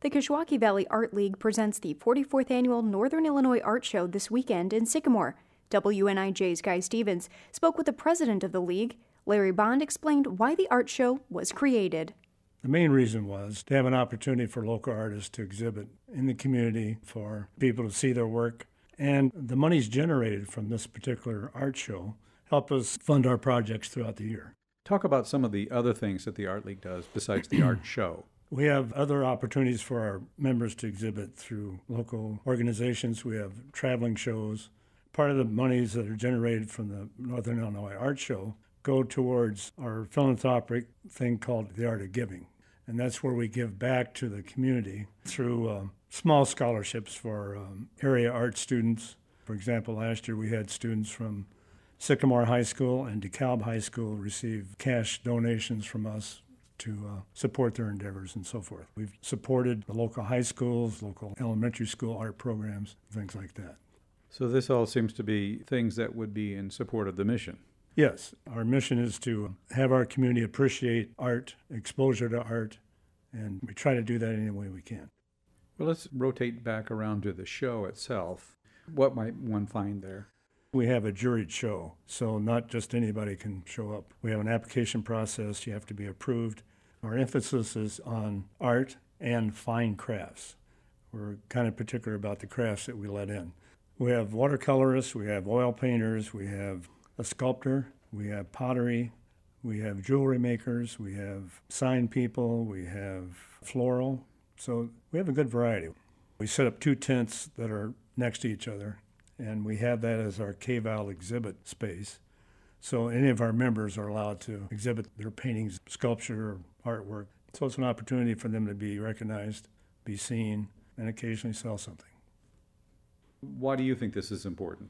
The Kishwaukee Valley Art League presents the 44th Annual Northern Illinois Art Show this weekend in Sycamore. WNIJ's Guy Stevens spoke with the president of the league. Larry Bond explained why the art show was created. The main reason was to have an opportunity for local artists to exhibit in the community, for people to see their work. And the monies generated from this particular art show help us fund our projects throughout the year. Talk about some of the other things that the Art League does besides the art show. We have other opportunities for our members to exhibit through local organizations. We have traveling shows. Part of the monies that are generated from the Northern Illinois Art Show go towards our philanthropic thing called the Art of Giving. And that's where we give back to the community through small scholarships for area art students. For example, last year we had students from Sycamore High School and DeKalb High School receive cash donations from us to support their endeavors and so forth. We've supported the local high schools, local elementary school art programs, things like that. So this all seems to be things that would be in support of the mission. Yes, our mission is to have our community appreciate art, exposure to art, and we try to do that any way we can. Well, let's rotate back around to the show itself. What might one find there? We have a juried show, so not just anybody can show up. We have an application process. You have to be approved. Our emphasis is on art and fine crafts. We're kind of particular about the crafts that we let in. We have watercolorists, we have oil painters, we have a sculptor, we have pottery, we have jewelry makers, we have sign people, we have floral. So we have a good variety. We set up 2 tents that are next to each other, and we have that as our KVAL exhibit space. So any of our members are allowed to exhibit their paintings, sculpture, or artwork. So it's an opportunity for them to be recognized, be seen, and occasionally sell something. Why do you think this is important?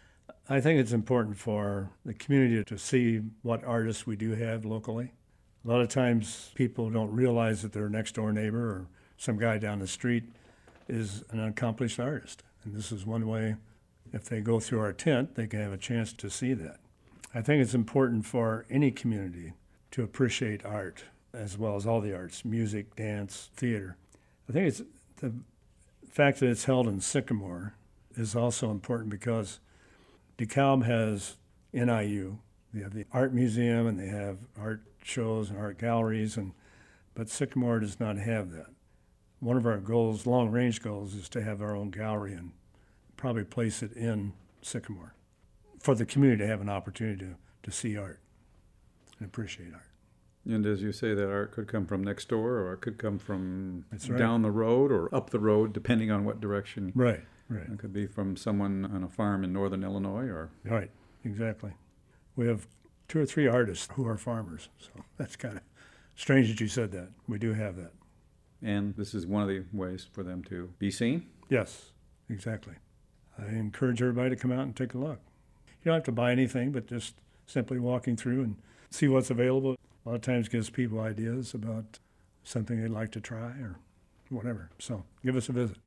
I think it's important for the community to see what artists we do have locally. A lot of times people don't realize that their next door neighbor or some guy down the street is an accomplished artist. And this is one way, if they go through our tent, they can have a chance to see that. I think it's important for any community to appreciate art, as well as all the arts, music, dance, theater. I think it's the fact that it's held in Sycamore is also important because DeKalb has NIU. They have the art museum and they have art shows and art galleries, but Sycamore does not have that. One of our goals, long-range goals, is to have our own gallery and probably place it in Sycamore for the community to have an opportunity to see art and appreciate art. And as you say, that art could come from next door or it could come from right. Down the road or up the road, depending on what direction. Right. It could be from someone on a farm in northern Illinois or... Right, exactly. We have 2 or 3 artists who are farmers, so that's kind of strange that you said that. We do have that. And this is one of the ways for them to be seen? Yes, exactly. I encourage everybody to come out and take a look. You don't have to buy anything, but just simply walking through and see what's available. A lot of times gives people ideas about something they'd like to try or whatever. So give us a visit.